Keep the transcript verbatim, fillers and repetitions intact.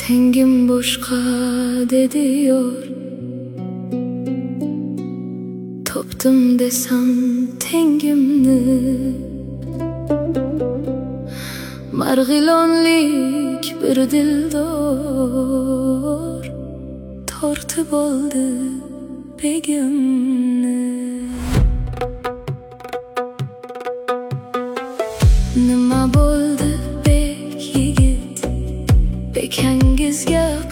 Tengim boşqa dediyor. Toptum desem tengimni, Marg'ilonlik bir dildor tortib oldi begimni. Nima bo'ldi bek yigit, bekangizga